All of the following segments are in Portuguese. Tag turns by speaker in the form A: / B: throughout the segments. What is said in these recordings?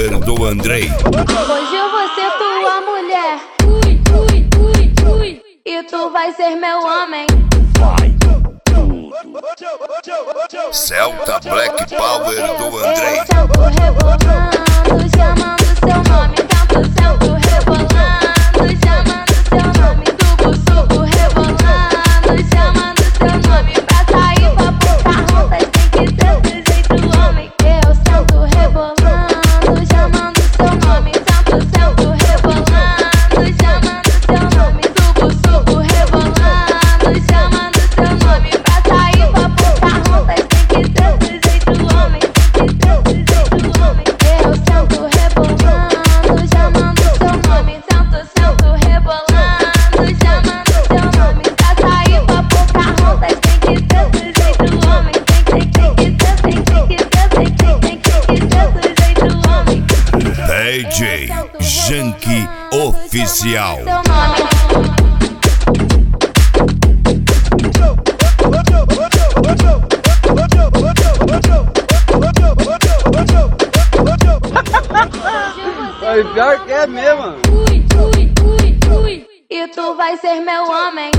A: Power do Andrei.
B: Hoje eu vou ser tua mulher, e tu vai ser meu homem.
A: Celta Black Power do Andrei.
B: Eu sento rebolando, chamando seu nome. Tanto sento rebolando, chamando seu nome. Tubo subo rebolando, chamando seu nome. Pra sair pra Pocahontas tem que ser do jeito homem. Eu sento rebolando, chamando seu nome. Tanto sento rebolando, chamando seu nome. Tubo subo rebolando, chamando seu nome. Pra sair pra Pocahontas tem que ser do jeito homem. Tem que ser do jeito homem. Eu sento rebolando, chamando seu nome. Sento rebolando, chamando seu nome. Pra sair pra Pocahontas tem que ser do jeito homem. Tem que ser do jeito homem.
A: DJ Janky Oficial.
B: Seu nome.
C: Aí, pior que é mesmo, mano.
B: E tu vai ser meu homem.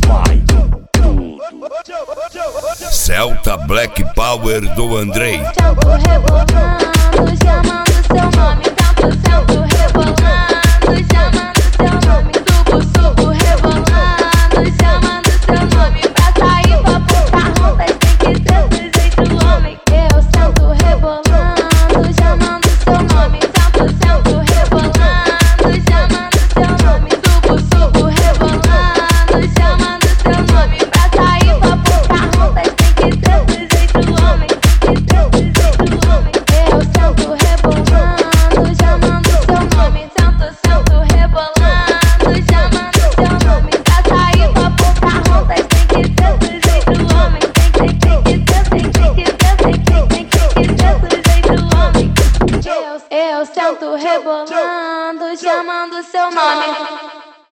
A: Celta Black Power do Andrei.
B: Sento rebolando, chamando seu nome. Tanto sento rebolando, chamando seu nome. Tubo subo rebolando, chamando seu nome. Pra sair pra Pocahontas tem que ser do jeito homem. Eu sento rebolando, chamando seu nome. Tanto sento rebolando, chamando seu nome. Tubo subo rebolando, chamando seu nome. Pra sair pra Pocahontas tem que ser do jeito homem. Tem que ser do jeito homem. Eu sento rebolando, chamando seu nome. Sento rebolando, chamando seu nome. Pra sair pra Pocahontas tem que ser do jeito homem. Tem que ser do jeito homem. Eu sento rebolando, chamando seu nome.